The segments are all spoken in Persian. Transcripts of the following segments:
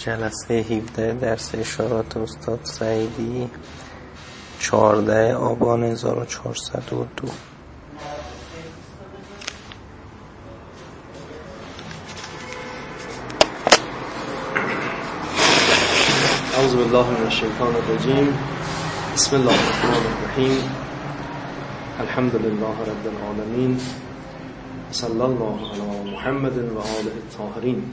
جلسه 17 درس اشارات استاد سعیدی 14 آبان 1402. اعوذ بالله من الشیطان الرجیم. بسم الله الرحمن الرحیم. الحمد لله رب العالمین. صلی الله علی محمد و آله الطاهرین.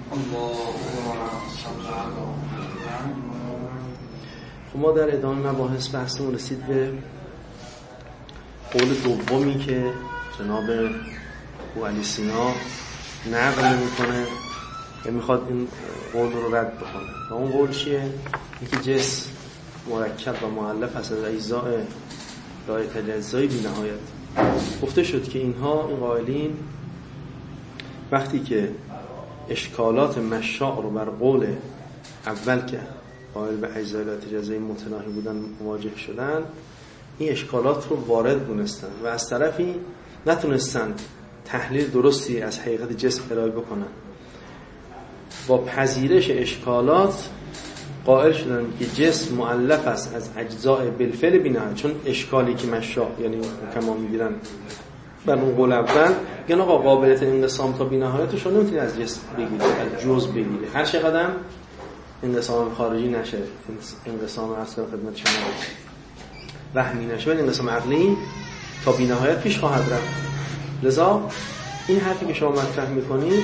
خب ما در ادامه مباحث بحثمون رسید به قول دومی که جناب ابوعلی سینا نقل میکنه و میخواد این قول رو رد بکنه. و اون قول چیه؟ اینکه جسم مرکب و مؤلف از اجزاء لایق الاجزای بی نهایت. گفته شد که این قائلین وقتی که اشکالات مشاع رو بر قول اول که قائل به اجزای لایق الاجزای متناهی بودن مواجه شدن، این اشکالات رو وارد دونستن و از طرفی نتونستن تحلیل درستی از حقیقت جسم ارائه بکنن. با پذیرش اشکالات قائل شدن که جسم مؤلف است از اجزاء بالفعل بی‌نهایت، چون اشکالی که مشاع یعنی کما میگیرن بر اون قول اول میگن آقا قابلیت انقسام تا بی‌نهایتش رو نمیتونی از جسم بگیری، از جزء بگیری، هر چقدر انقسام خارجی نشه، انقسام اصل خدمت شما وهمی نشه، ولی انقسام عقلی تا بی‌نهایت پیش خواهد رفت. لذا این حرفی که شما مطرح میکنید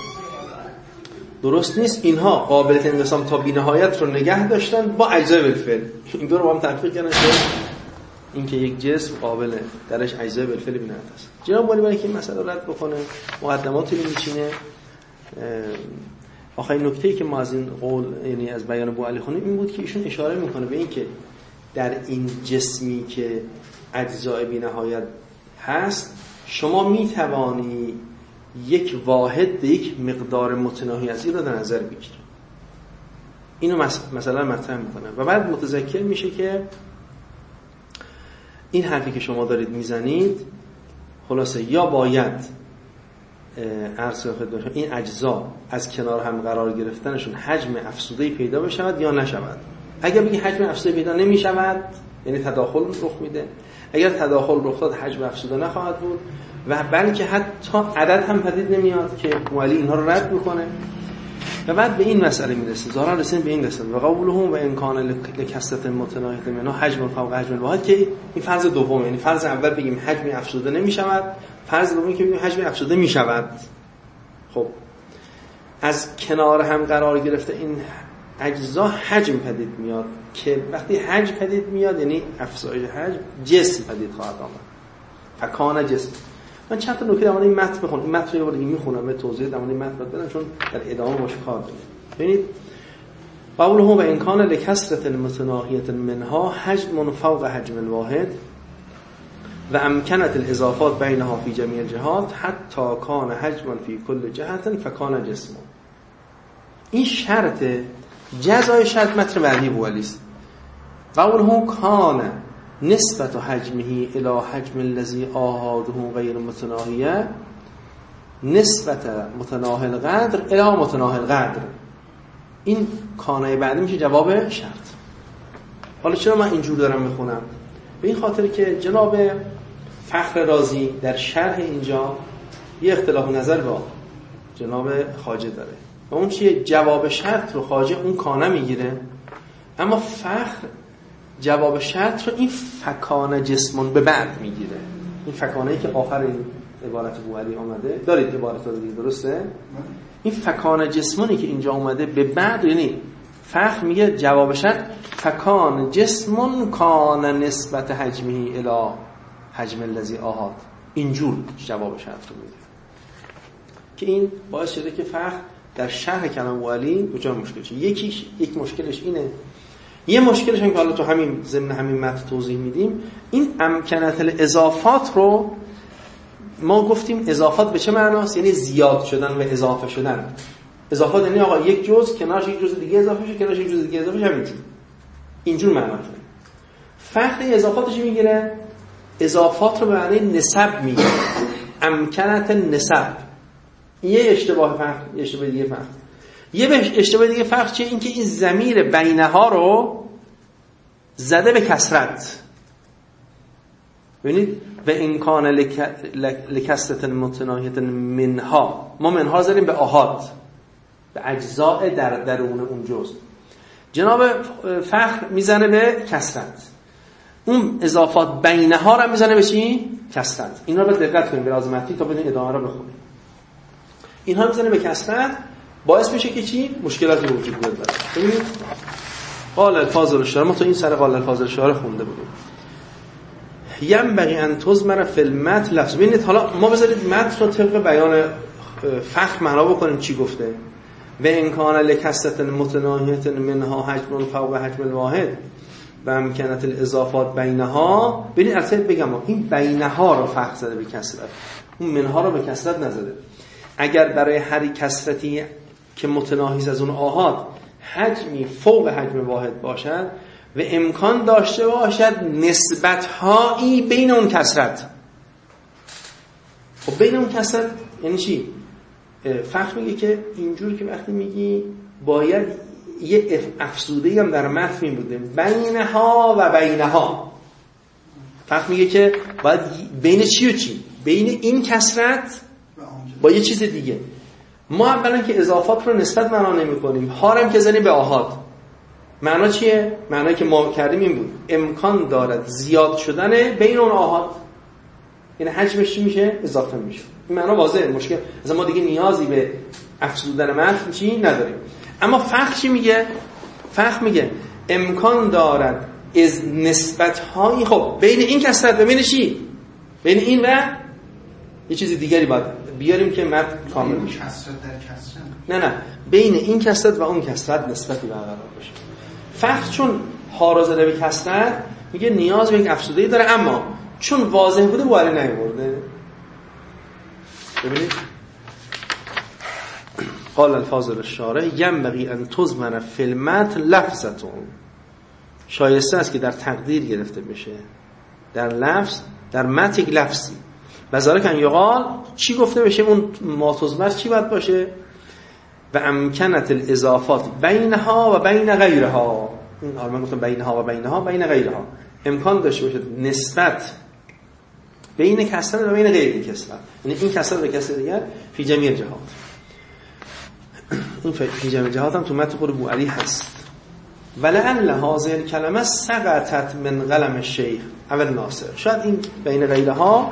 درست نیست. اینها قابلیت انقسام تا بی‌نهایت رو نگه داشتن با اجزای بالفعل. این دو رو با هم تفکیک کردن که اینکه یک جسم قابل درش اجزای بالفعل بی‌نهایت است. جناب ولی برای که این مسئله رد بکنه مقدماتی رو میچینه. آخرین نکته‌ای که ما از این قول یعنی از بیان ابوعلی خوندیم این بود که ایشون اشاره میکنه به این که در این جسمی که اجزای بی‌نهایت هست شما میتوانی یک واحد به یک مقدار متناهی از این رو در نظر بگیرید. اینو مثلا مطرح میکنه و بعد متذکر میشه که این حرفی که شما دارید میزنید خلاصه یا باید عرض خدمتتون این اجزا از کنار هم قرار گرفتنشون حجم افزوده‌ای پیدا بشود یا نشود. اگر بگی حجم افزوده پیدا نمیشود یعنی تداخل رخ میده، اگر تداخل رخ داد حجم افزوده نخواهد بود و بلکه حتی عدد هم پدید نمیاد که ابوعلی اینها رو رد بکنه. و بعد به این مسئله میرسه، ظاهرا رسید به این قسمت و قولهم و امکان لکثرت متناهیه منها حجم فوق حجم الواحد، که این فرض دوم، یعنی فرض اول بگیم حجم افزوده نمیشود، فرض دومی که بگیم حجم افزوده میشود. خب از کنار هم قرار گرفته این اجزا حجم پدید میاد که وقتی حجم پدید میاد یعنی افزایش حجم جسم پدید خواهد آمد. فکان جسم. من چند تا نکته در مورد این متن بخونم. این متن رو یه بار دیگه میخونم، به توضیح در مورد این متن بدم چون در ادامه باشه کار داریم. ببینید قولهم و امکان لکثرت المتناهیه منها حجم فوق حجم الواحد و امکنت الاضافات بینها فی جمیع الجهات حتی کان حجما فی کل جهت فکان جسم. این شرط جزای شرط متن بعدی ابوعلی است. قولهم کان نسبت حجمه الى حجم الذي آهاده غیر متناهیه نسبت متناهی القدر الى متناهی القدر. این کانای بعدی میشه جواب شرط. حالا چرا من اینجور دارم میخونم؟ به این خاطر که جناب فخر رازی در شرح اینجا یه اختلاف نظر با جناب خواجه داره و اون چیه؟ جواب شرط رو خواجه اون کانه میگیره، اما فخر جواب شرط رو این فکان جسمون به بعد میگیره. این فکانه‌ای که آخر این عبارت ابوعلی آمده دارید عبارت رو دیگه درسته؟ این فکان جسمونی که اینجا اومده به بعد، یعنی فخر میگه جواب شرط فکان جسمون کان نسبت حجمه الی حجم الذی آهاد، اینجور جواب شرط رو میده که این باعث شده که فخر در شرح کلام ابوعلی دچار مشکل شه. یک مشکلش اینه، یه مشکلش هم که حالا تو همین ضمن همین متن توضیح میدیم، این امکنت الاضافات رو ما گفتیم اضافات به چه معناست؟ یعنی زیاد شدن و اضافه شدن. اضافات یعنی آقا یک جزء کنارش یک جزء دیگه اضافه شه، کنارش یک جزء دیگه اضافه شه، همینجور اینجور معناشه. فقط اضافاتش میگیره، اضافات رو به معنی نسب میگیره، امکنت نسب. یه اشتباه فهم، یه اشتباه دیگه فهم. یه اشتباه دیگه فرق چیه؟ این که این ضمیر بینها رو زده به کسرت. ببینید و این کان لکسرت متناهیت منها، ما منها زدیم به آحاد، به اجزاء در درون اون جزء. جناب فخر میزنه به کسرت، اون اضافات بینها رو میزنه به چی؟ کسرت. اینا رو دقت کنیم به لحاظ متنی تا بدین ادامه رو بخونیم. اینها میزنه به کسرت، باعث میشه که چی؟ مشکلاتی وجود بیاد. ببینید قال الفاضل الشارح، ما تو این سر قال الفاضل الشارح خونده بودیم. ینبغی ان تضمر فی المتن لفظ. ببینید حالا ما بذارید متن رو طبق بیان فخر معنا بکنیم چی گفته. و ان کان لکسرت متناهیت منها حجم فوق حجم الواحد و امکنت الاضافات بینها. ببینید البته بگم این بینها رو فخر زده به کسرت، اون منها رو به کسرت نزده. اگر برای هر کسرتی که متناهی از اون آحاد حجمی فوق حجم واحد باشد و امکان داشته باشد نسبت‌هایی بین اون کسرت. خب بین اون کسرت یعنی چی؟ فخر میگه که اینجور که وقتی میگی باید یه افزوده‌ای هم در متن بوده بینها و بینها. فخر میگه که باید بین چی و چی؟ بین این کسرت با یه چیز دیگه. ما اولا که اضافات رو نسبت معنا نمی‌کنیم، هارم که زنی به آحاد. معنا چیه؟ معنایی که ما کردیم این بود امکان دارد زیاد شدن بین اون آحاد، یعنی حجمش چی میشه؟ اضافه میشه. این معنا واضحه، مشکل از ما دیگه نیازی به افزودن متن چی نداریم. اما فخر چی میگه؟ فخر میگه امکان دارد از نسبت‌هایی، خب بین این کسرت و بین چی؟ بین این و یه چیز دیگری باید بیاریم که متن کامل بشه. کسرت در کسرت؟ نه بین این کسرت و اون کسرت نسبتی برقرار بشه. فخر چون ها را زده به کسرت میگه نیاز به یک افزوده‌ای داره، اما چون واضح بوده بواری نیورده. ببینید قال الفاضل الشارح ینبغی ان تضمن فی المتن لفظتون، شایسته است که در تقدیر گرفته بشه در لفظ، در متن یک لفظی. بذالک ان یقال چی گفته بشه؟ اون ماتضمر چی باید باشه؟ و امکنت الاضافات بینها و بین غیرها. این حالا من گفتم بینها و بینها بین غیرها، امکان داشته باشه نسبت بین کسرت و بین غیر این کسرت، یعنی این کسرت و کسرت دیگر فی جمیع جهات. این فی جمیع جهات هم تو متن خود بوعلی هست. ولعل هذه الکلمه سقطت من قلم الشیخ او الناصر. شاید این بین غیرها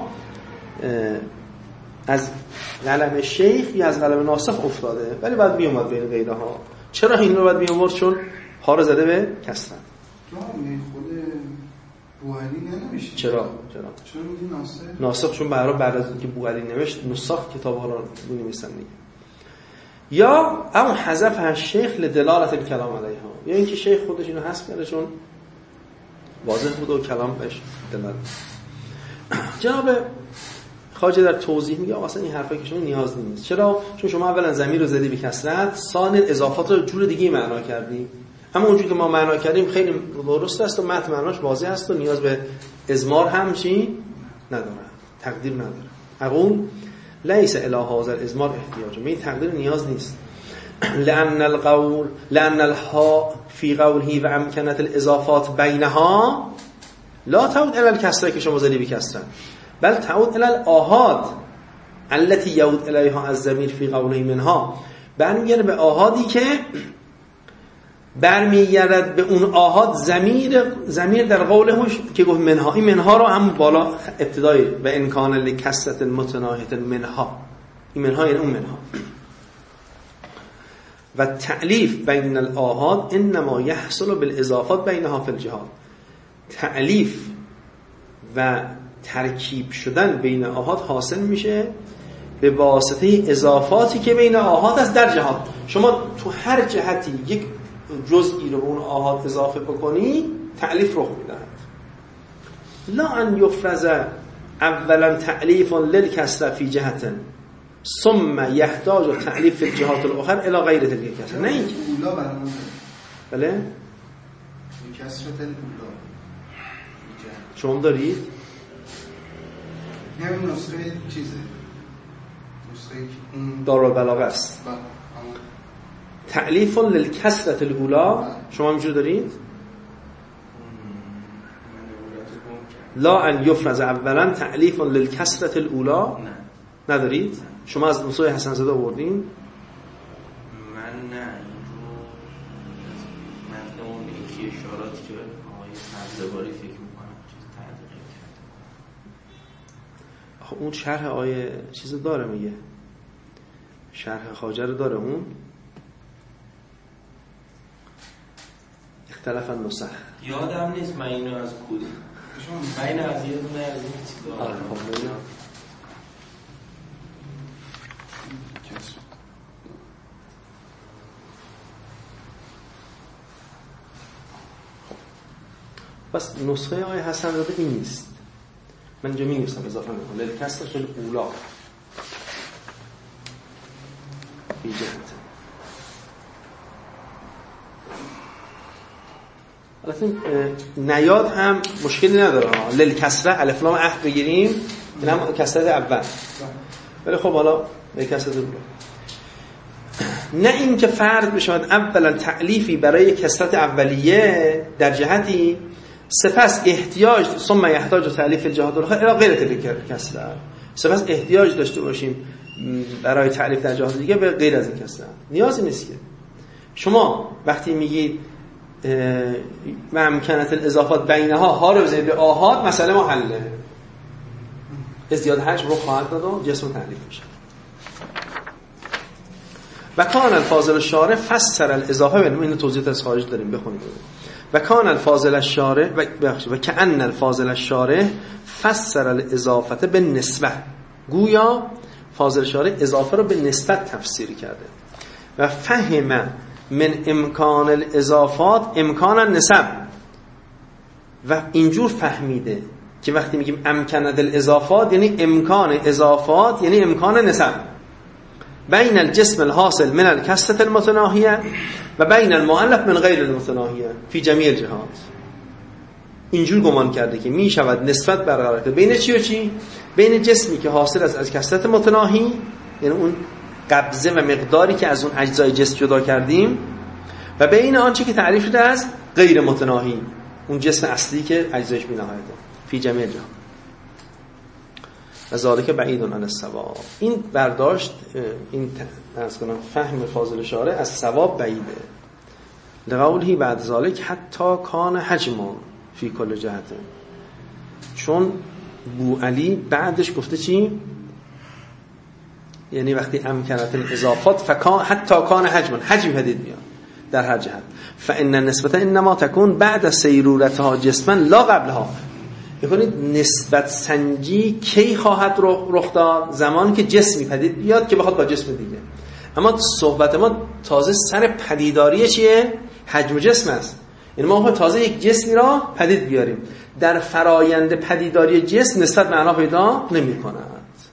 از قلم شیخ یا از قلم ناسخ افتاده، ولی بعد می اومد بین غیرها. چرا این رو بعد می آورد؟ چون ها رو زده به کسرت. خود بوعلی ننوشته. چرا میگی ناسخ؟ ناسخ چون بعد از اینکه بوعلی نوشت نسخ کتاب ها رو می‌نویسن دیگه. یا اون حذف شیخ لدلالت الکلام علیها، یا اینکه شیخ خودش اینو حذف کرده چون واضح بود و کلام بهش دلالت. جناب خواجه در توضیح میگه اصلا این حرفایی که شما نیاز نیست. چرا؟ چون شما اولا ضمیر رو زدی به کسرت، ثانیا اضافات رو جور دیگه معنا کردی. اما اونجوری که ما معنا کردیم خیلی درست است و متن معناش واضح است و نیاز به اضمار هم چی نداره، تقدیر نداره. اقول لیس الی هذا الاضمار احتیاج، به این تقدیر نیاز نیست. لأن الها فی قوله و امکنت الاضافات بینها لا تعود الی الکسره که شما زدی به کسرت، بل تعود الی الاحاد التي یعود الیها الضمیر فی قوله منها. برمیگرده به آحادی که برمیگرد به اون آحاد ضمیر در قولش که گفت منها. این منها رو هم بالا ابتدایی و امکان لکسرت متناهیت منها، این منها یعنی اون منها. و تألیف بین الآحاد انما یحصل بالاضافات بینها فی الجهات. تألیف و ترکیب شدن بین آحاد حاصل میشه به واسطه اضافاتی که بین آحاد است در جهات. شما تو هر جهتی یک جزئی رو به اون آحاد اضافه بکنی تألیف رخ میدهد. لا ان یفرض اولا تألیف للکسر فی جهت ثم یحتاج تألیف فی الجهات الاخر الی غیر تلک الکسر. نه اینکه اولا برامون بله کسرت الاولا شما دارید همین نسخه چیزه، نسخه دارالبلاغه است. تعلیف للکسرة الاولی شما اینجور دارید؟ لا ان یفرض اولا تعلیف للکسرة الاولی ندارید؟ شما از نصوح حسن زاده آوردین؟ من نه اینجور متن اون یکی اشاراتی که آقای سبزواری فکر میکنم تعلیق کرده. اون شرح آیه چیز داره میگه شرح خواجه رو داره اون اختلاف النسخ یادم نیست من اینو از کدوم من اینو از یه دونه از این چیزا بس نسخه آیه حسن زاده این نیست من اینجا می نویسم اضافه میکنم للکسرة الاولی فی جهت البته نیاد هم مشکلی نداره للکسرة الف لام عهد بگیریم این هم کسرت اول ولی خب حالا للکسرة الاولی نه این که فرض بشود اولا تعلیفی برای کسرت اولیه در جهتی سپس احتیاج ثم یحتاج تعلیف الجهات الاخرى الی غیر تلک کسرت سپس احتیاج داشته باشیم برای تعلیف در جهات دیگه به غیر از این کسرت نیازی نیست که شما وقتی میگید ممکنه الاضافات بینها ها رو بزنید به آحاد مسئله ما حله ازدیاد حجم رو خواهد داد و جسم تعلیف میشه و کان الفاضل الشارح فسر الاضافه اینو توضیح از خارج داریم بخونید و کان الفاضل الشارح و کأن الفاضل الشارح فسر الاضافه به نسبه گویا فاضل الشارح اضافه رو به نسبت تفسیر کرده و فهم من امکان الاضافات امکان النسب و اینجور فهمیده که وقتی میگیم امکان الاضافات یعنی امکان اضافات یعنی امکان نسب بین الجسم الحاصل من الکسرة المتناهیه و بین المؤلف من غیر المتناهیه فی جمیع الجهات اینجور گمان کرده که می شود نسبت برقرار کرد بین چی و چی؟ بین جسمی که حاصل است از کسرت متناهی یعنی اون قبضه و مقداری که از اون اجزای جسم جدا کردیم و بین آنچه که تعریف شده از غیر متناهی اون جسم اصلی که اجزایش بی‌نهایته فی جمیع الجهات و ذالک بعید عن الصواب این برداشت این فهم فاضل شارع از صواب بعیده لقوله بعد ذالک حتی کان حجمان فی کل جهت چون بو علی بعدش گفته چی؟ یعنی وقتی امکنت الاضافات حتی کان حجمان حجم پدید میاد در هر جهت فان النسبه انما تكون بعد سیرورتها جسما لا قبلها می‌کنید نسبت سنجی کی خواهد رخ داد زمانی که جسمی پدید بیاد که بخواد با جسم دیگه اما صحبت ما تازه سر پدیداری چیه حجم جسم است یعنی ما تازه یک جسمی را پدید بیاریم در فرایند پدیداری جسم نسبت معنا پیدا نمی‌کند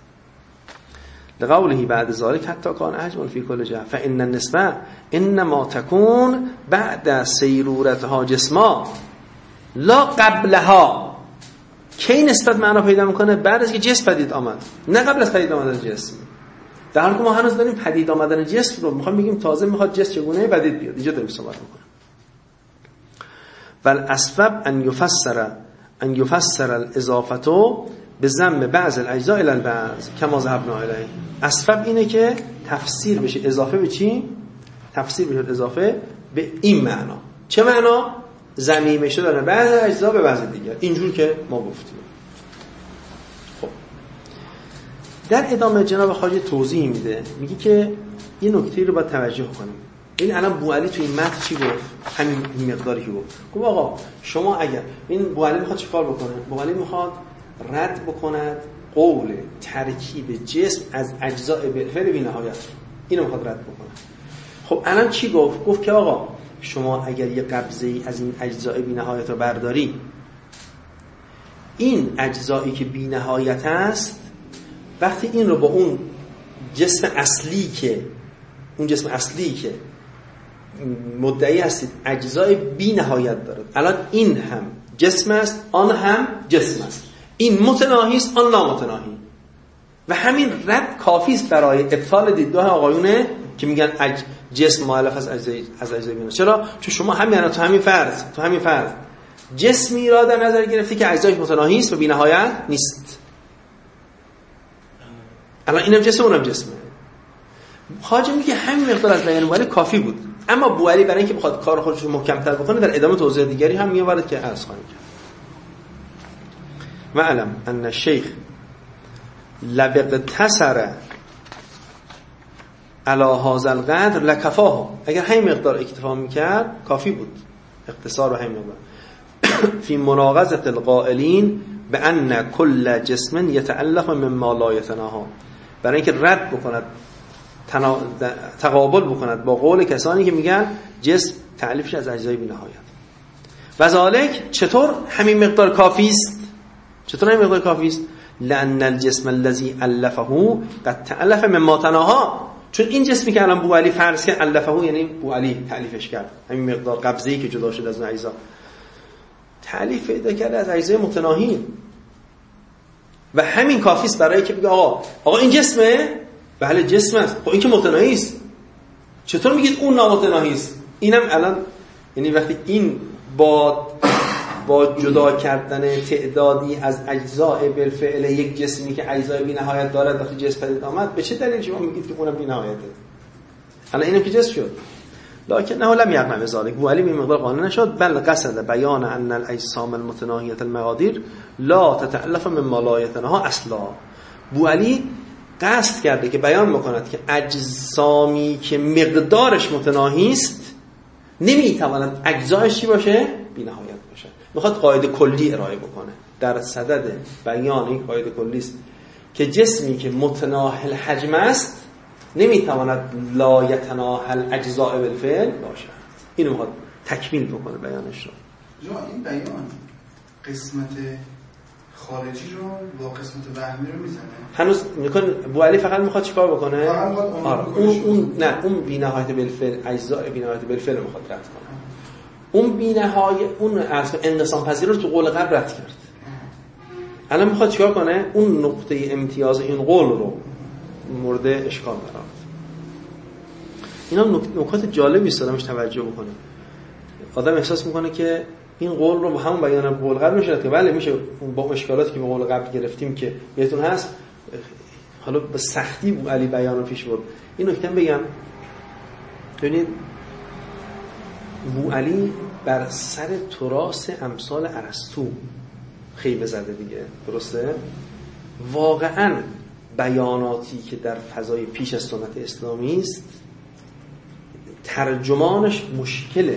لقوله بعد ذلك حتی کان حجم فی کل جهه فان النسبه انما تكون بعد سیرورتها جسما لا قبلها کی نسبت معنا پیدا میکنه بعد از که جسم پدید آمد نه قبل از پدید آمدن جسم در حالی که ما هنوز داریم پدید آمدن جسم رو میخوام بگیم تازه میخواد جسم چگونه پدید بیاد اینجا داریم صحبت میکنیم بل اسباب ان یفسر الاضافه بضم بعض الاجزاء الى البعض کما ذهبنا الیه اسباب اینه که تفسیر بشه اضافه به چی تفسیر بشه اضافه به این معنا چه معنا ضمیمه شدن بعض اجزا به بعض دیگر اینجور که ما گفتیم خب در ادامه جناب خواجه توضیح میده میگه که یه نکته رو باید توجه کنیم این الان بو علی تو این متن چی گفت همین مقداری که گفت آقا شما اگر این بو علی میخواد چیکار بکنه بو علی میخواد رد بکند قول ترکیب جسم از اجزاء بالفعل بی‌نهایت اینو میخواد رد بکنه خب الان چی گفت که آقا شما اگر یه قبضه‌ای از این اجزاء بی‌نهایت رو برداری این اجزایی که بی‌نهایت است وقتی این رو با اون جسم اصلی که مدعی هستید اجزای بی‌نهایت داره الان این هم جسم است آن هم جسم است این متناهی است آن نامتناهی و همین رد کافی است برای ابطال دیدگاه آقایونه که میگن جسم مؤلف از اجزای بینایی. چرا؟ چون شما تو همین فرض جسمی را در نظر گرفتی که اجزایش متناهی است و بی‌نهایت نیست. الان اینم جسم اونم جسمه. خواجه میگه همین مقدار از بیان بوعلی کافی بود، اما بوعلی برای اینکه بخواد کار خودش رو محکم‌تر بکنه در ادامه توضیح دیگری هم میوارد که عرض خواهیم کرد. معلم ان الشیخ لبقتصر علی هذا القدر لکفاه. اگر همین مقدار اکتفا میکرد کافی بود، اختصار و همین مقدار. فی مناقضة القائلین بان کل جسم یتعلق مما لا یتناهی، برای اینکه رد بکند تقابل بکند با قول کسانی که میگن جسم تعلیفش از اجزای بی‌نهایت. و ذالک چطور همین مقدار کافی است؟ لأن الجسم الذي ألفه قد تألف مما تناهى. چون این جسمی که الان بوعلی فرض کرد ألفه، یعنی بوعلی تعلیفش کرد، همین مقدار قبضه‌ای که جدا شد از اون اجزا، تعلیف پیدا کرده از اجزای متناهی و همین کافی است برای که بگه آقا این جسمه؟ بله جسم است. خب این که متناهی است، چطور میگید اون نامتناهی است؟ اینم الان یعنی وقتی این با جدا کردن تعدادی از اجزاء بالفعل یک جسمی که اجزای بی نهایت دارد وقتی جسم پدید آمد، به چه دلیل شما میگید که اونم بی نهایته؟ الان اینم که جسم شد. لكنه لم يقنع بذلك. بوعلی به مقدار قانع نشد، بل قصد بیان ان الاجسام المتناهیه المقادیر لا تتألف مما لا يتناهى اصلا. بوعلی قصد کرده که بیان بکند که اجسامی که مقدارش متناهی است نمیتواند اجزایش چی باشه؟ بی نهایت باشه. میخواد قاعده کلی ارائه بکنه. در صدد بیان این قاعده کلی است که جسمی که متناهی الحجم است نمیتواند لا یتناهی الاجزاء بالفعل باشد. اینو میخواد تکمیل بکنه بیانش رو. این بیان قسمت خارجی رو با قسمت وهمی رو میزنه. هنوز میکنه بوعلی فقط میخواد چیکار بکنه؟ اون بی‌نهایت بالفعل، اجزاء بی‌نهایت بالفعل رو میخواد رد کنه. اون بی‌نهایت، اون از انقسام پذیر رو تو قول قبل رد کرد. الان میخواد چیکار کنه؟ اون نقطه امتیاز این قول رو مورد اشکال قرار بده. اینا نکات جالبی است آدمش توجه بکنه. آدم احساس میکنه که این قول رو با همون بیان قول قبل میشه که بله میشه با اشکالاتی که به قول قبل گرفتیم که بهتون هست، حالا به سختی بوعلی بیان رو پیش برد. این نکته بگم، ببینید بوعلی بر سر تراث امثال ارسطو خیمه زده دیگه، درسته؟ واقعاً بیاناتی که در فضای پیش از سنت اسلامی است ترجمانش مشکله.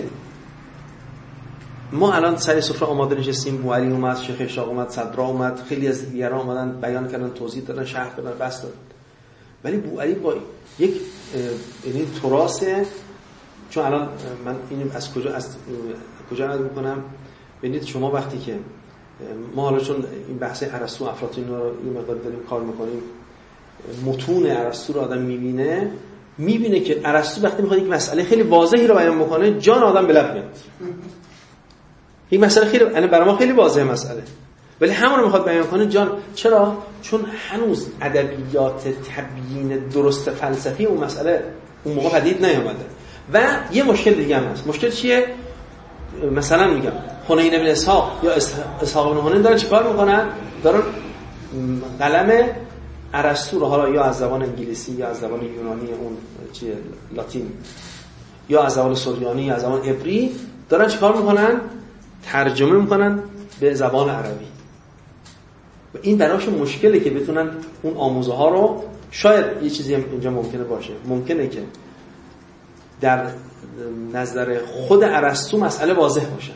ما الان سر سفره آماده نشستیم، بوعلی اومد، شیخ اشراق اومد، صدرا اومد، خیلی از دیگران اومدن بیان کردن، توضیح دادن، شرح دادن، بس دادن، ولی بوعلی با یک یعنی تراث، چون الان من اینو از کجا نقل میکنم، ببینید شما وقتی که ما حالا چون این بحث ارسطو افلاطون رو این مقدار داریم کار میکنیم، متون ارسطو رو آدم میبینه که ارسطو وقتی میخواد یک مسئله خیلی واضحی رو بیان بکنه جان آدم به لب میاد. این مسئله خیلی برای ما خیلی واضحه مسئله، ولی همون رو میخواد بیان کنه جان. چرا؟ چون هنوز ادبیات تبیین درست فلسفی اون مسئله اون موقع پدید نیامده. و یه مشکل دیگه هم هست. مشکل چیه؟ مثلا میگم حنین بن اسحاق یا اسحاق بن حنین دارن چیکار میکنن؟ دارن قلم ارسطو رو حالا یا از زبان انگلیسی یا از زبان یونانی اون چیه لاتین یا از زبان سوریانی یا از زبان عبری دارن چیکار میکنن؟ ترجمه میکنن به زبان عربی. و این براشون مشکله که بتونن اون آموزه ها رو، شاید یه چیزی هم اینجا ممکنه باشه، ممکنه که در نظر خود ارسطو مسئله واضح باشد،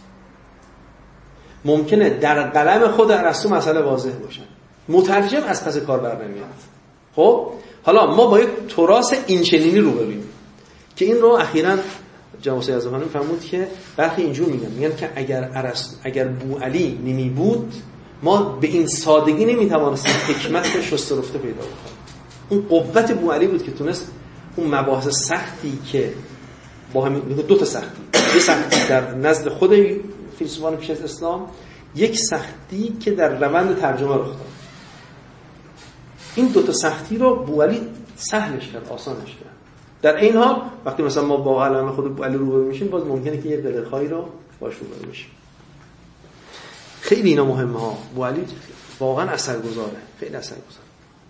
ممکنه در قلم خود ارسطو مسئله واضح باشد، مترجم از پس کار بر نمیاد. خب حالا ما با یک تراث اینچنینی رو ببینیم که این رو اخیراً جناب سید اعظمخانی فرمود که برخی اینجور میگن که اگر بوعلی نمی بود ما به این سادگی نمیتوانستیم حکمت شسته رفته پیدا کنیم. اون قوت بوعلی بود که تونست اون مباحث سختی که با همین دو تا سختی، یک سختی در نزد خود فیلسوفان پیش از اسلام، یک سختی که در روند ترجمه رخ داد، این دو تا سختی رو بوعلی سهلش کرد، آسانش کرد. در این حال وقتی مثلا ما با علائم خود بو علی روبرو میشیم باز ممکنه که یه قلق‌هایی رو باش روبرو بشیم. خیلی اینا مهمه ها. بو علی واقعا اثرگذاره، خیلی اثرگذاره.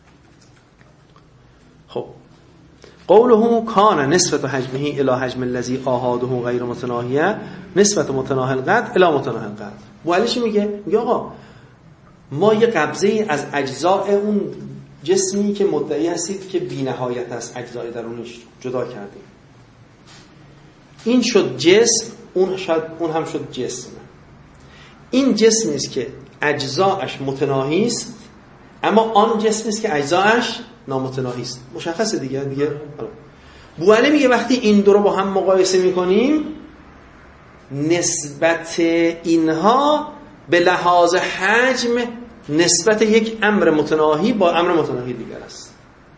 خب قوله کان نسبت حجمه الی حجم الذی آحاده غیر متناهیه نسبت متناهی القدر الی متناهی القدر. بو علی چی میگه؟ میگه آقا ما یه قبضه از اجزاء اون جسمی که مدعی هستید که بی نهایت است اجزای درونش جدا کردیم. این شد جسم، اون هم شد جسم. این جسمی است که اجزاش متناهی است، اما آن جسمی است که اجزاش نامتناهی است. مشخصه دیگه. بو علی میگه وقتی این دو رو با هم مقایسه میکنیم نسبت اینها به لحاظ حجم نسبت یک امر متناهی با امر متناهی دیگر است.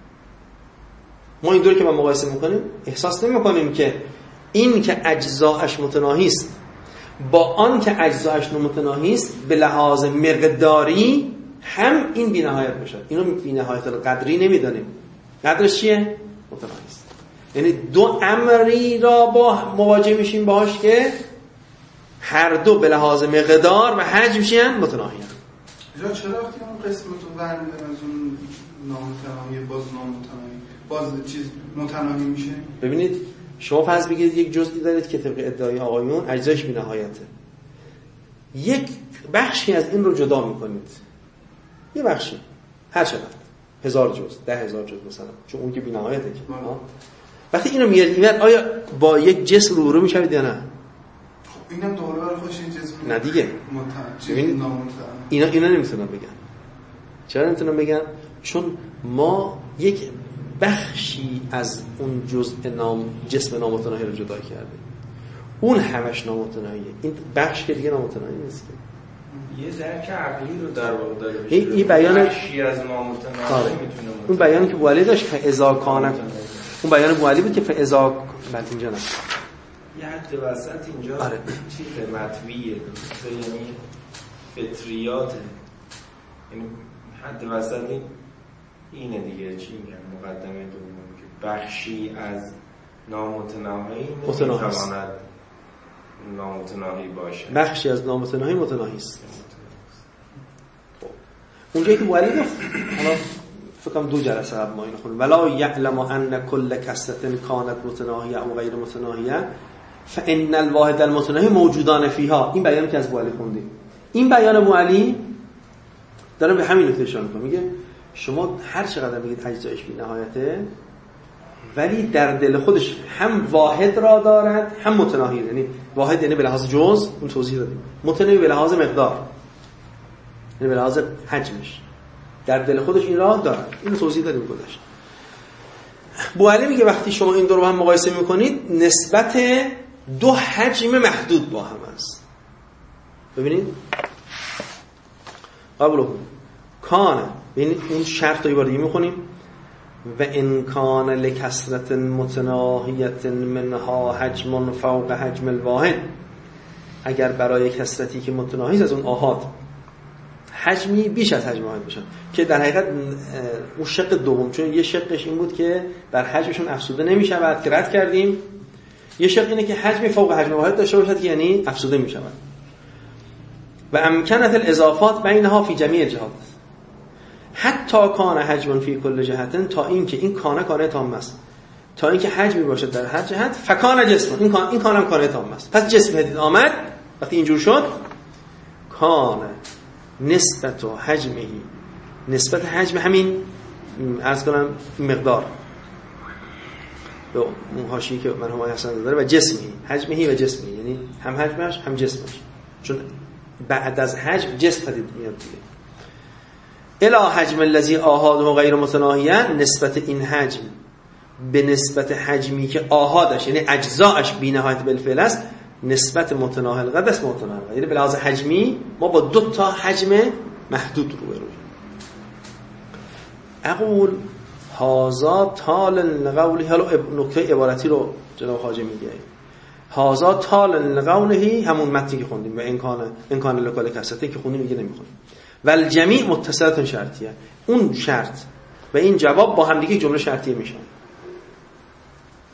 ما این دو رو که با مقایسه میکنیم احساس نمیکنیم که این که اجزاش متناهی است با آن که اجزاش نامتناهی است به لحاظ مقداری هم این بی‌نهایت باشد. اینو بی‌نهایت القدری نمیدانیم. قدرش چیه؟ متناهی است. یعنی دو امری را با مواجه میشیم باهاش که هر دو به لحاظ مقدار و حجم چیان؟ متناهی هستند. چرا وقتی اون قسمت رو برمی‌دارن از اون نامتناهی باز نامتناهی باز چیز متناهی میشه؟ ببینید شما فرض بگیرید یک جزئی دارید که طبق ادعای آقایون اجزاش بی‌نهایته. یک بخشی از این رو جدا می‌کنید. یه بخشی هر چقدر 1000 جزء 10,000 جزء مثلا، چون اون که بی‌نهایته که وقتی اینو میارید آیا با یک جسم روبرو میشوید یا نه؟ خب اینم دوباره برای خودش این جسم نه دیگه. اینا نمیتونن بگن. چرا نمیتونن بگن؟ چون ما یک بخشی از اون جسم نامتناهی رو جدا کردیم. اون همش نامتناهیه. این بخش که دیگه نامتناهی نیست. یه درک عقلی رو در واقع داره. این بیان بخشی از نامتناهی میتونه. اون بیانی که بو علی داشت فاذا کان، اون بیان بو علی بود که فاذا بعد اینجا نه. یه حد وسط اینجا چیز مطویه، یعنی فطریاته. این حد وسط اینه دیگه. چی میگن مقدمه دوم که بخشی از نامتناهی نمیتواند نامتناهی باشه. بخشی از نامتناهی متناهی است. اونجایی که بو علی گفت حالا فکر کنم 2 جلسه قبل ما اینو خوندیم ولا یعلم ان کل کسرة کانت متناهیه او غیر متناهیه فان الواحد المتناهی موجودان فیها. این بیانی که از بو علی خوندیم، این بیان بو علی داره به همین نکته اشاره میکنه. میگه شما هر چقدر بگید اجزایش بی‌نهایته ولی در دل خودش هم واحد را دارد هم متناهی. یعنی واحد یعنی به لحاظ جزء، اون توضیح دادیم. متناهی به لحاظ مقدار، یعنی به لحاظ حجمش در دل خودش این را دارد. اینو توضیح دادیم گذشت. بو علی میگه وقتی شما این دو رو با هم مقایسه میکنید نسبت دو حجم محدود با هم است. ببینید قبله کان، ببینید اون شرط رو یه بار دیگه میخونیم و ان کان لکثرة متناهیة منها حجم فوق حجم الواحد. اگر برای کثرتی که متناهی از اون آحاد حجمی بیش از حجم واحد بشن، که در حقیقت اون شق دوم، چون یه شقش این بود که بر حجمشون افزوده نمیشود که رد کردیم، یه شق اینه که حجمی فوق حجم واحد داشته باشد که یعنی افزوده میشود. و امکنت الاضافات بینها فی جمیع الجهات حتی کان حجم فی کل جهت، تا این که این کانه تام است، تا این که حجمی باشد در هر جهت فکان جسم، این کانم کانه تام است. پس جسم جدید آمد وقتی اینجور شد کان نسبت و حجمه، نسبت حجم همین عرض کنم مقدار به اون حاشیه‌ای که مرحوم آقای حسن داره و جسمی، حجمه و جسمی، یعنی هم حجمش هم جسمش، چون بعد از حجم جسم پدید میاد دیگه. الی حجم الذی آحاده غیر متناهیه، نسبت این حجم به نسبت حجمی که آحادش یعنی اجزاش بی‌نهایت بالفعل است نسبت متناهی القدر است. متناهی یعنی به لحاظ حجمی ما با 2 تا حجم محدود روبرویم. اقول هازا تال لقوله، حالا نکته عبارتی رو جناب خواجه میگه، هازا تال لقوله همون متنی که خوندیم و این کان لکال کسرته که خوندیم میگه نمیخونیم. ول جمیع متصلتون شرطیه، اون شرط و این جواب با هم دیگه جمله شرطیه میشن.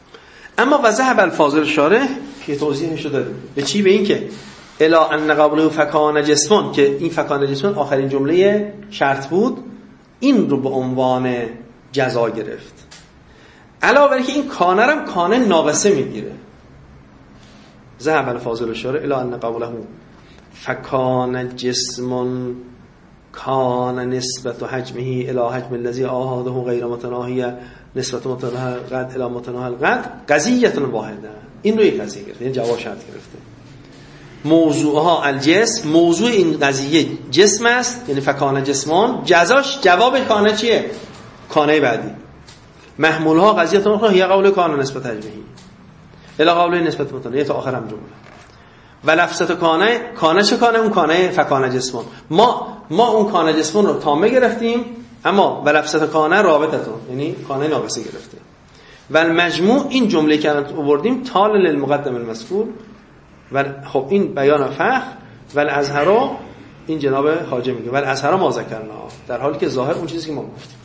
اما و ذهب الفاضل شارح که توضیحش رو دادیم به چی؟ به این که الا ان قبله فکان جسمون، که این فکان جسمون آخرین جمله شرط بود، این رو به عنوان جزا گرفت. علاوه بر که این کانه هم کانه ناقصه میگیره. ذهب الفاضل شارح الا ان قبله فکان جسمون کان نسبت حجمه الی حجم الذی آهاده غیر متناهی نسبت متناهی القدر الی متناهی القدر قضیه واحده. این رو یک قضیه گرفته، این جواب شرط گرفته. موضوعها الجسم، موضوع این قضیه جسم است، یعنی فکان جسمان، جزاش جواب کانه چیه؟ کانه بعدی. محمولها قضیه اخرى هی قول کان نسبت حجمه الی قول نسبت متناهی تا آخر هم جمله. و لفظت کانه چه کانه؟ اون کانه فکان جسمان. ما اون کانه جسمان رو تامه گرفتیم، اما و لفظت کانه رابطتون، یعنی کانه ناقصه گرفته. و المجموع این جمله که آوردیم تال للمقدم المذکور و خب این بیان فخر و الازهر، این جناب خواجه میگه و الازهر ما ذکرنا، در حالی که ظاهر اون چیزی که ما گفتیم.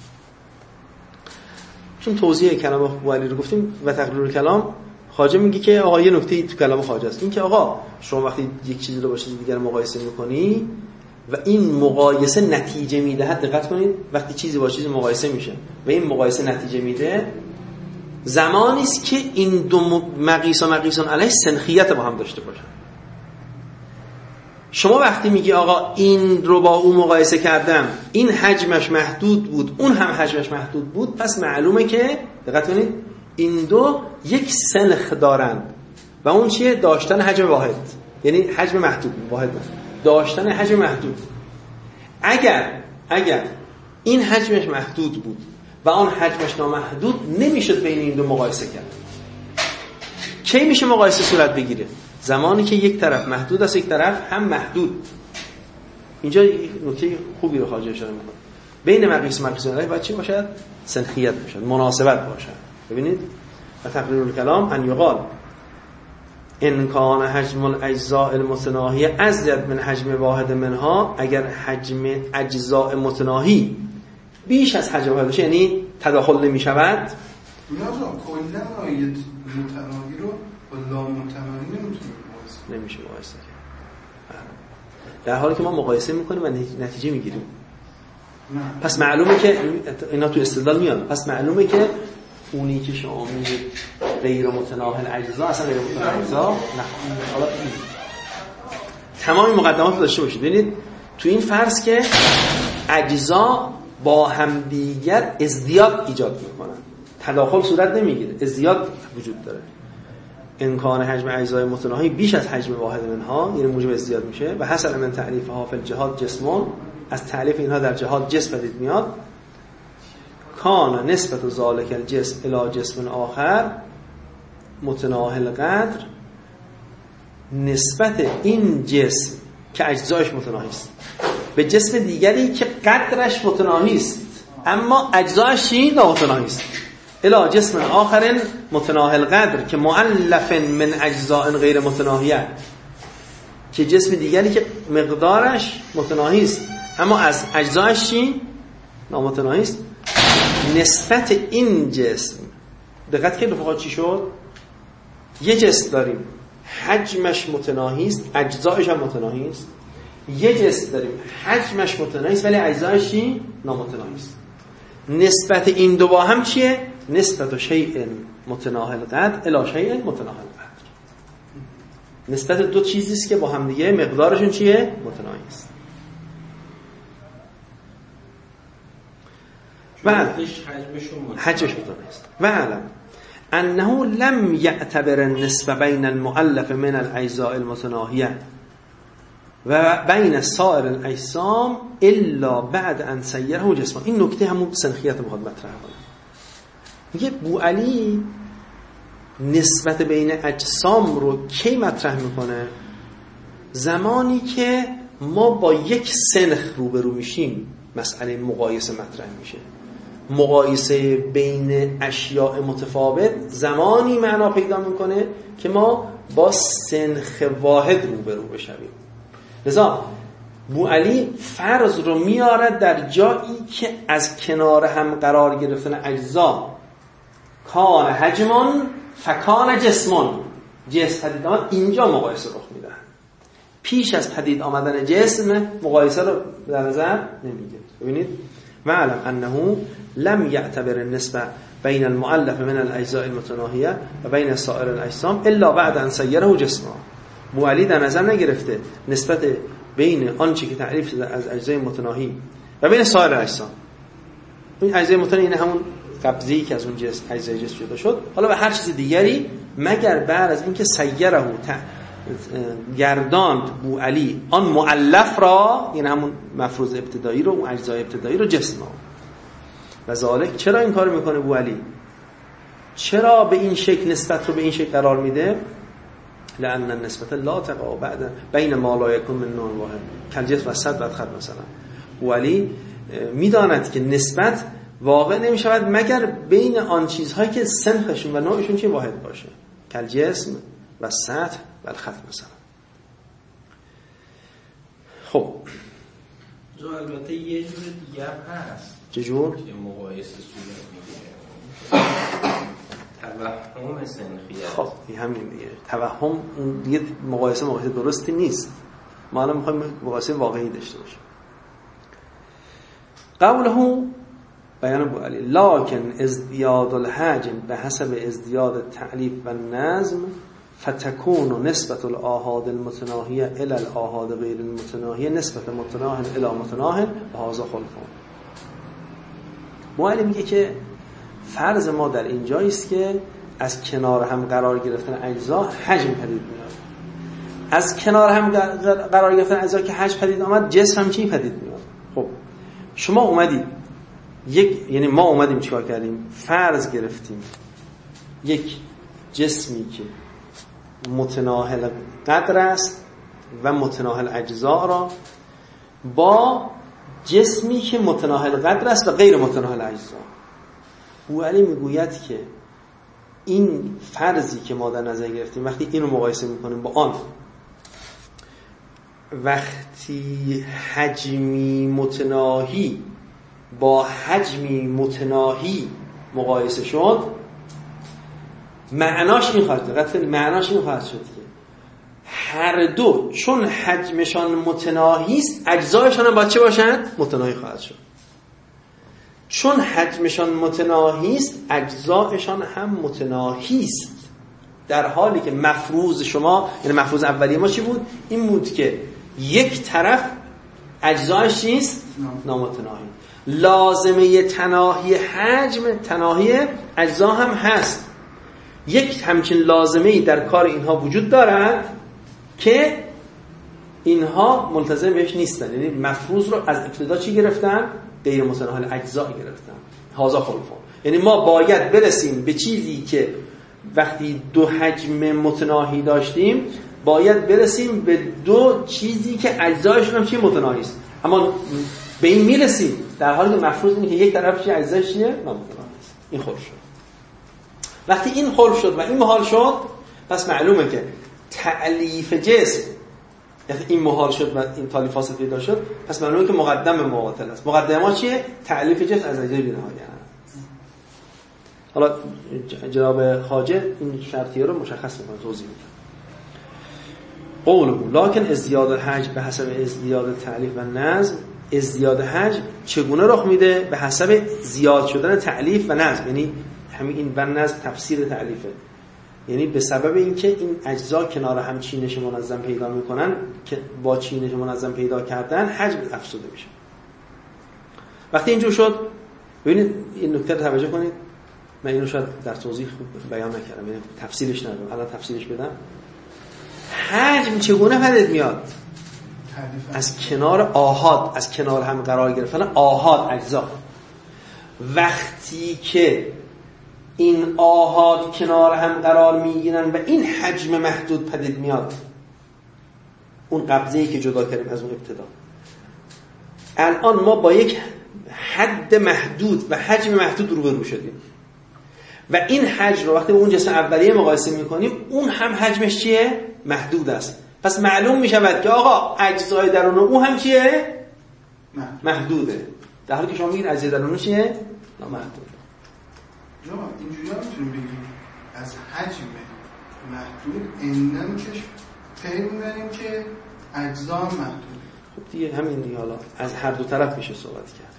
چون توضیح کلام ابوعلی رو گفتیم و تقریر کلام، خواجه میگه که آقا یه نکته تو کلام خواجه است، این که آقا شما وقتی یک چیزی رو با چیز دیگر مقایسه میکنی و این مقایسه نتیجه میده، دقت کنید وقتی چیزی با چیزی مقایسه میشه و این مقایسه نتیجه میده، زمانی است که این دو مقیس و مقیسون علیه سنخیت با هم داشته باشن. شما وقتی میگی آقا این رو با اون مقایسه کردم، این حجمش محدود بود، اون هم حجمش محدود بود، پس معلومه که دقت کنید این دو یک سنخ دارن و اون چیه؟ داشتن حجم واحد، یعنی حجم محدود، واحد نه، داشتن حجم محدود. اگر این حجمش محدود بود و آن حجمش نامحدود، نمیشد بین این دو مقایسه کرد. کی میشه مقایسه صورت بگیره؟ زمانی که یک طرف محدود است، یک طرف هم محدود. اینجا نکته خوبی رو خواجه اشاره میکنه. بین مقیس و مقیس علیه باید چی باشد؟ سنخیت باشد، مناسبت باشد. ببینید و تقریر الکلام ان یقال ان کان حجم الاجزاء المتناهیه ازید من حجم واحد منها، اگر حجم اجزاء متناهی بیش از حجم واحد باشه، یعنی تداخل نمی شود. نه کلا آیت متناهی رو با لا متناهی نمیشه مقایسه کرد، در حالی که ما مقایسه میکنیم و نتیجه میگیریم. پس معلومه که اینا تو استدلال میاد، پس معلومه که اونی که شما میگید غیر متناهی الاجزاء اصلا غیر متناهی الاجزاء نه. حالا تمام مقدمات داشته باشید. ببینید تو این فرض که اجزا با هم دیگر ازدیاد ایجاد میکنن، تداخل صورت نمیگیره، ازدیاد وجود داره. امکان حجم اجزای متناهی بیش از حجم واحد منها، یعنی موجب ازدیاد میشه. و حاصل من تعریفها فی الجهاد جسمون، از تعریف اینها در جهاد جسم پدید میاد. کان نسبت ذالک الجسم الی جسم آخر متناهی القدر، نسبت این جسم که اجزایش متناهی است به جسم دیگری که قدرش متناهی است اما اجزایش نامتناهی است، الی جسم آخر متناهی القدر که مؤلف من اجزاء غیر متناهیه، که جسم دیگری که مقدارش متناهی است اما از اجزایش نامتناهی است. نسبت این جسم، دقت کنید رفقا چی شد؟ یه جسم داریم حجمش متناهی است، اجزایش هم متناهی است. یه جسم داریم حجمش متناهی است ولی اجزایش نامتناهی است. نسبت این دو با هم چیه؟ نسبت شیء متناهی القدر الی شیء متناهی القدر. نسبت دو چیزی است که با هم دیگه مقدارشون چیه؟ متناهی است. حجمش متناهی است. و علم انه لم یعتبر النسبه بین المؤلف من الاجزاء المتناهیه و بین سائر الاجسام الا بعد ان سیره جسما. این نکته همون سنخیت میخواد مطرح کنه. میگه ابوعلی نسبت بین اجسام رو کی مطرح میکنه؟ زمانی که ما با یک سنخ روبرو میشیم مسئله مقایسه مطرح میشه. مقایسه بین اشیاء متفاوت زمانی معنا پیدا میکنه که ما با سنخ واحد روبرو بشویم. لذا ابوعلی فرض رو میاره در جایی که از کنار هم قرار گرفتن اجزا کان حجمان فکان جسمون، جسم پدید آمد، اینجا مقایسه رخ میده. پیش از پدید آمدن جسم مقایسه رو در نظر نمیگیره. ببینید و علم انه لم یعتبر النسبه بین المؤلف من الاجزاء المتناهیه و بین سایر الاجسام الا بعد ان سیره جسما. بوعلی در نظر نگرفته نسبت بین آنچه که تعریف شده از اجزای متناهی و بین سایر الاجسام. این اجزای متناهی این همون قبضه‌ای که از اون جسم اجزای جسم جدا شد، حالا به هر چیز دیگری مگر بعد از اینکه سیره گرداند بوعلی آن مؤلف را، این همون مفروض ابتدایی رو، اون اجزای ابتدایی رو جسم ها. و ذالک چرا این کار میکنه بوعلی؟ چرا به این شکل نسبت رو به این شکل قرار میده؟ لأن النسبة لا تقع بعد بین ما لا یکون من نوع واحد کالجسم و صد و خط. مثلا بوعلی میداند که نسبت واقع نمیشود مگر بین آن چیزهایی که صنفشون و نوعشون چه واحد باشه، کالجسم و سطح و الخط مثلا. خب البته یه جور دیگه هم هست. چه جور؟ که مقایسه صورت میگیره توهم سنخیت. خب این همین دیگه توهم، دیگه مقایسه درستی نیست. ما الان میخوایم مقایسه واقعی داشته باشیم. قوله بیان بوعلی لکن ازدیاد الحجم به حسب ازدیاد التعلیف و النظم فتكون نسبة الآحاد المتناهية إلى الآحاد غير المتناهية نسبة متناه إلى متناه و هذا خلفان. بوعلی میگه که فرض ما در اینجایی است که از کنار هم قرار گرفتن اجزا حجم پدید میاد. از کنار هم قرار گرفتن اجزا که حجم پدید آمد، جسم هم چی پدید میاد. خب شما اومدید یعنی ما اومدیم چیکار کردیم؟ فرض گرفتیم یک جسمی که متناهل قدر است و متناهل اجزا را با جسمی که متناهل قدر است و غیر متناهل اجزا. بوعلی میگوید که این فرضی که ما در نظر گرفتیم وقتی اینو مقایسه میکنیم با آن، وقتی حجمی متناهی با حجمی متناهی مقایسه شد، معناش این خواهد شد که هر دو چون حجمشان متناهی است اجزایشان هم باید چه باشند؟ متناهی خواهد شد. چون حجمشان متناهی است اجزایشان هم متناهی است، در حالی که مفروض شما، یعنی مفروض اولیه ما چی بود؟ این بود که یک طرف اجزایش چیست؟ نامتناهی. لازمه تناهی حجم تناهی اجزا هم هست. یک همچین لازمه‌ای در کار اینها وجود دارد که اینها ملتزم بهش نیستن، یعنی مفروض رو از ابتدا چی گرفتن؟ غیر متناهل اجزا گرفتن. هذا خلفان. یعنی ما باید برسیم به چیزی که وقتی دو حجم متناهی داشتیم باید برسیم به دو چیزی که اجزایشون هم چی متناهی است. اما به این میرسیم در حالی که مفروض اینه که یک طرف چی اجزاش چیه؟ نامتناهی است. این خلف شد. وقتی این خلف شد و این محال شد، پس معلومه که تألیف جسم، یعنی این محال شد و این تالیف فاسد پیدا شد، پس معلومه که مقدم معاطل است. مقدمه ما چیه؟ تألیف جسم از اجزای بی‌نهایت. حالا جناب خواجه این شرطیه رو مشخص می‌کنه، توضیح میده. قوله لکن ازدیاد الحجم به حسب ازدیاد تألیف و نظم. ازدیاد حجم چگونه رخ میده؟ به حسب زیاد شدن تألیف و نظم. یعنی همین این و نظم تفسیر تألیفه، یعنی به سبب اینکه این اجزا کنار هم چینش منظم پیدا میکنن، که با چینش منظم پیدا کردن حجم افزوده میشه. وقتی اینجور شد، ببینید این نکته رو توجه کنید، من اینو شاید در توضیح خوب بیان نکردم، یعنی تفصیلش ندادم، الان تفصیلش بدم. حجم چگونه پدید میاد؟ از کنار آحاد، از کنار هم قرار گرفتن آحاد اجزا. وقتی که این آحاد کنار هم قرار میگیرن و این حجم محدود پدید میاد، اون قبضه‌ای که جدا کردیم از اون ابتدا، الان ما با یک حد محدود و حجم محدود روبرو شدیم و این حجم رو وقتی با اون جسم اولیه مقایسه میکنیم، اون هم حجمش چیه؟ محدود است. پس معلوم میشود که آقا اجزای درون اون هم چیه؟ محدوده. در حالی که شما میگید اجزای درون چیه؟ نامحدود. اینجوری هم میتونیم بگیم از حجم محدود اینم که پی میبریم که اجزا محدود. خب دیگه همین دیگه، حالا از هر دو طرف میشه صحبت کرد.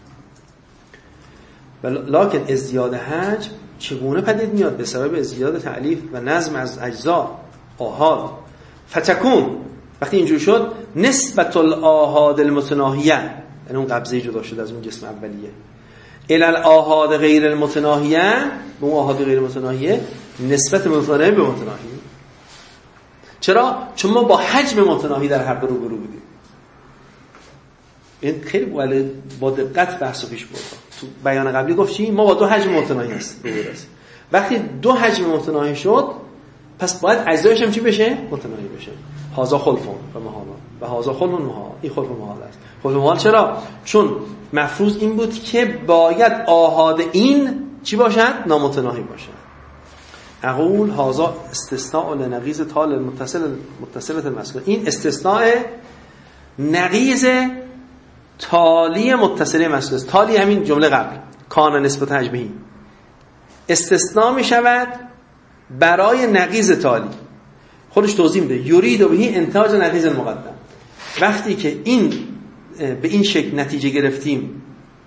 لکن ازدیاد حجم چگونه پدید میاد؟ به سبب ازدیاد تعلیف و نظم از اجزا آحاد. فتکون وقتی اینجور شد نسبت الآحاد المتناهیه، یعنی اون قبضه جدا شد از اون جسم اولیه، الی الآحاد غیر المتناهیه، به اون آحاد غیر متناهیه نسبت متناهی به متناهی. چرا؟ چون ما با حجم متناهی در حق روبرو بودیم. این خیلی با دقت بحثو پیش برد. تو بیان قبلی گفت چی؟ ما با دو حجم متناهی هست روبرو هست. وقتی دو حجم متناهی شد پس باید اجزایش هم چی بشه؟ متناهی بشه. هازا خلفون و محال و هازا خلفون محال. این خلف محال است. خلف محال چرا؟ چون مفروض این بود که باید آحاد این چی باشد؟ نامتناهی باشد. اقول هازا استثناء لنقیض تال متصلة المذکور. این استثناء نقیض تالی متصله مذکور است. تالی همین جمله قبل کان نسبت حجمه استثناء می شود برای نقیض تالی. خودش توضیح میده یرید به انتاج نقیض المقدم. وقتی که این به این شکل نتیجه گرفتیم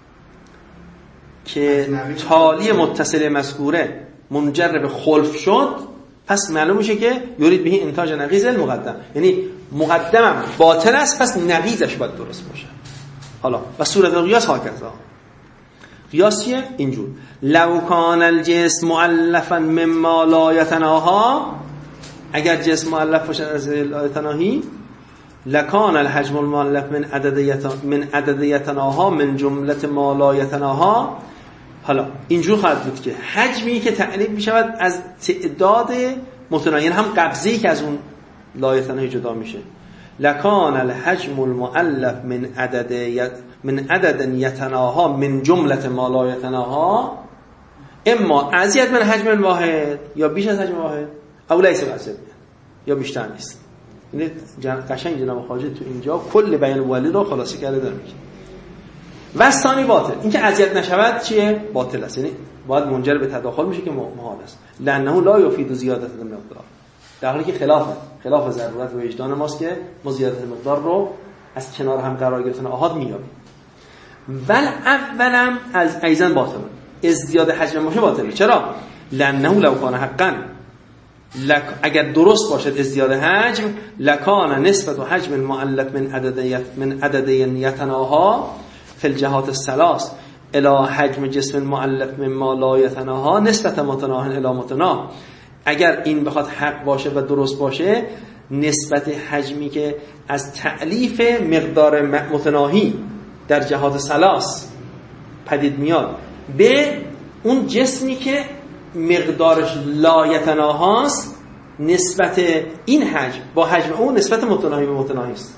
که تالی متصله مذکوره منجر به خلف شد، پس معلوم میشه که یرید به انتاج نقیض المقدم، یعنی مقدمم باطل است پس نقیضش باید درست باشه. حالا و صورت القیاس هاکذا. قیاس چیه؟ اینجور لو کان الجسم مؤلفا مما لا یتناها، اگر جسم مؤلف باشه از لا یتناهی، لکان الحجم المؤلف من عدد یتناها من جملت ما لا یتناها. حالا اینجور خواهد بود که حجمی که تعلیف می شود از تعداد متناهی، یعنی هم قبضه‌ای که از اون لا یتناهی جدا میشه. لکان الحجم المؤلف من عدد یتناها من جملت ما لا یتناها، اما ازید من حجم واحد یا بیش از حجم واحد، او لیس ازید یا بیشتر نیست. این قشنگ جناب خواجه تو اینجا کل بیان والی رو خلاصه کرده داره میگه. و ثانی باطل، این که اذیت نشود چیه؟ باطل است، یعنی باید منجر به تداخل میشه که محال است. لانه لا یفید زیادت المقدار، در حالی که خلاف ضرورت و وجدان ماست که ما زیادت مقدار رو از کنار هم قرار گرفتن آحاد میابیم. ول اولم از ایزن باطل، ازدیاد حجم باشه باطله. چرا؟ لانه لو کان حقا، اگر درست باشد ازدیاد حجم، لکان نسبت و حجم المؤلف من عدد یتناها فی الجهات الثلاث الی حجم جسم المؤلف مما لا یتناها نسبت متناه الی متناه. اگر این بخواد حق باشه و درست باشه، نسبت حجمی که از تألیف مقدار متناهی در جهات ثلاث پدید میاد به اون جسمی که مقدارش لا یتناهاست، نسبت این حجم با حجم اون نسبت متناهی به متناهی است.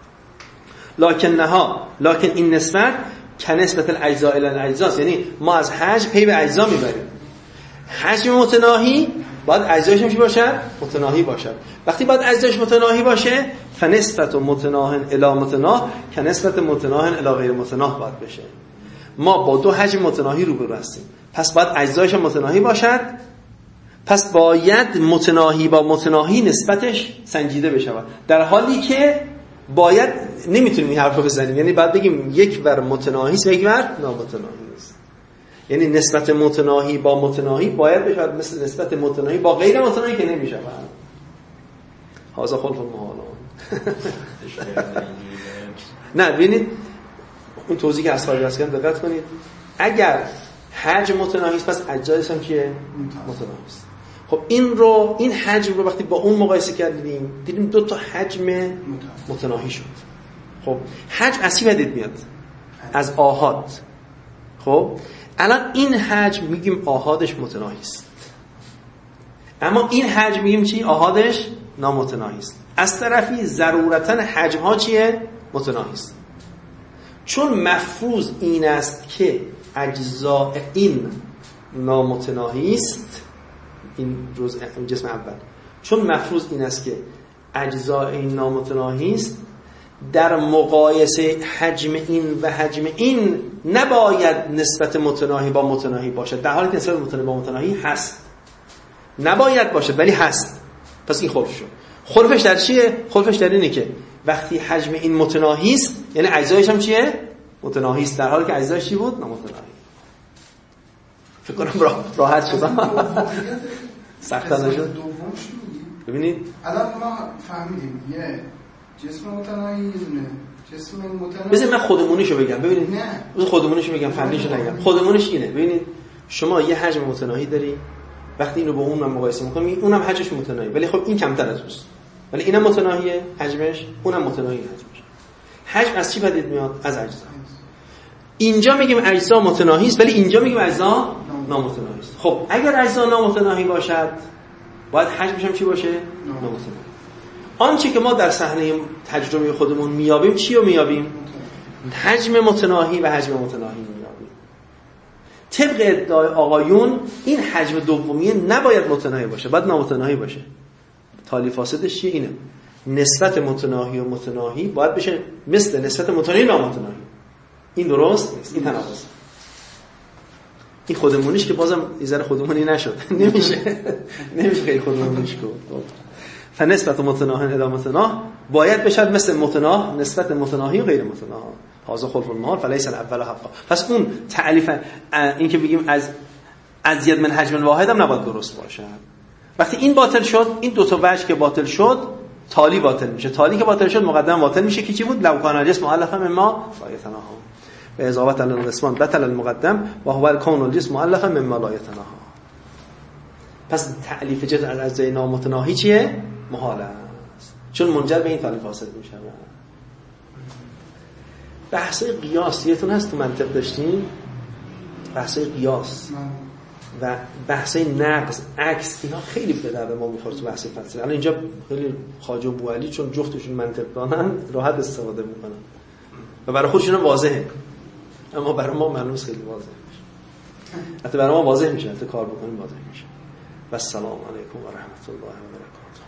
لکن این نسبت که نسبت الاجزاء الی الاجزاء، یعنی ما از حجم پی به اجزا میبریم. حجم متناهی باید اجزایش چی باشه؟ متناهی باشه. وقتی باید اجزایش متناهی باشه، فنسبت متناه الی متناه که نسبت متناه الی غیر متناه باید بشه. ما با دو حجم متناهی روبرو هستیم، پس باید اجزایش متناهی باشد، پس باید متناهی با متناهی نسبتش سنجیده بشه، در حالی که باید نمیتونیم این حرف رو بزنیم، یعنی باید بگیم یک بر متناهی است و یک بر نامتناهی است. یعنی نسبت متناهی با متناهی باید بشه مثل نسبت متناهی با غیر متناهی که نمیشه. هازا خلف محال. نه ببینید اون توضیح که اصحاب درس کردن دقت کنید. اگر حجم متناهی است پس اجزایش هم که متناهی است. خب این حجم رو وقتی با اون مقایسه کردیم دیدیم دو تا حجم متناهی شد. خب حجم از چی پدید میاد؟ از آحاد. خب الان این حجم میگیم آحادش متناهی است، اما این حجم میگیم چی؟ آحادش نامتناهی است. از طرفی ضرورتاً حجم ها چیه؟ متناهی است. چون مفروض این است که اجزاء این نامتناهی است، این جسم اول، چون مفروض این است که اجزاء این نامتناهی است، در مقایسه حجم این و حجم این نباید نسبت متناهی با متناهی باشد، در حالی که نسبت متناهی با متناهی هست. نباید باشه ولی هست. پس این خلف شد. خلفش در چیه؟ خلفش در اینه که وقتی حجم این متناهی است یعنی اجزایش هم چیه؟ متناهی است، در حالی که اجزایش چی بود؟ نامتناهی. فکر کنم راحت شد. سخت نشد. ببینید الان ما فهمیدیم یه جسم متناهی یه دونه جسم متناهی. بذار من خودمونیشو بگم. ببینید بذار خودمونیشو بگم، فنیشو نگم. خودمونیش اینه. ببینید شما یه حجم متناهی داری، وقتی اینو با اونم مقایسه می‌کنی اونم حجمش متناهی، ولی خب این کمتر از اونست، ولی اینم متناهیه حجمش، اونم متناهی حجمش. حجم از چی پدید میاد؟ از اجزا. اینجا میگیم اجزا متناهی است ولی اینجا میگیم اجزا نامتناهی است. خب اگر اجزا نامتناهی باشد باید حجمش هم چی باشه؟ نامتناهی. آنچه که ما در صحنه تجربه خودمون میابیم چی رو میابیم؟ حجم متناهی و حجم متناهی میابیم. طبق ادعای آقایون این حجم دومیه نباید متناهی باشه، باید نامتناهی باشه. تالی فاسدش چیه؟ اینه نسبت متناهی و متناهی باید بشه مثل نسبت متناهی و نامتناهی. این درست نیست، این تناقض. این خودمونیش که بازم یه ذره خودمونی نشد. نمیشه خیلی خودمونیش گفت. فنسبت متناهی الی متناه باید بشه مثل متناه نسبت متناهی و غیر متناه. هذا خلف المحال فلیس الاول حقا. پس اون تعریف این که بگیم از ازید من حجم واحد هم نباید درست باشه. وقتی این باطل شد، این دو تا وجه که باطل شد، تالی باطل میشه. تالی که باطل شد مقدم باطل میشه که چی بود؟ لو کان الجسم مؤلفا مما لا یتناها. به اضافه القسمان بطل المقدم و هو الکون الجسم مؤلفا مما لا یتناها. پس تعلیف جز از اجزای نامتناهی چیه؟ محال است، چون منجر به این تالی فاسد میشه. بحث قیاس یتون هست تو منطق داشتیم، بحث قیاس و بحث نقض عکس، اینا خیلی به درد ما میخوره تو بحث فلسفه. الان اینجا خیلی خواجه و بوعلی چون جفتشون منطق دانن راحت استفاده میکنن و برای خودشون واضحه، اما برای ما ملموس خیلی واضح میشه. حتی برای ما واضح میشه، حتی کار بکنیم واضح میشه. و السلام علیکم و رحمت الله و برکاته.